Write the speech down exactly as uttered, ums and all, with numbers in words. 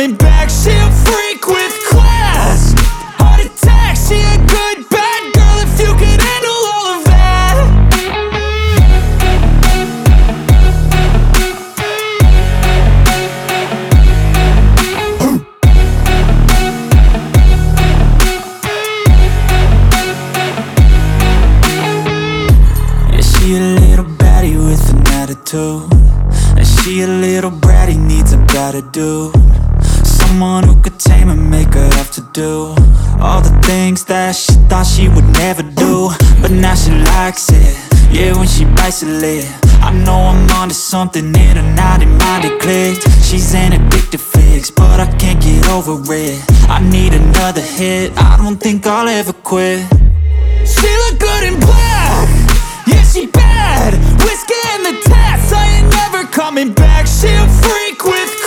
coming back. She a freak with class. Heart attack, she a good bad girl. If you could handle all of that. Yeah, she a little baddie with an attitude, and she a little bratty, needs a better dude. Someone who could tame and make her have to do all the things that she thought she would never do. But now she likes it, yeah, when she bites her lip. I know I'm onto something, in her naughty mind it clicked. She's an addictive fix, but I can't get over it. I need another hit, I don't think I'll ever quit. She look good in black, yeah, she bad. Whiskey in the tats, I ain't never coming back. She a freak with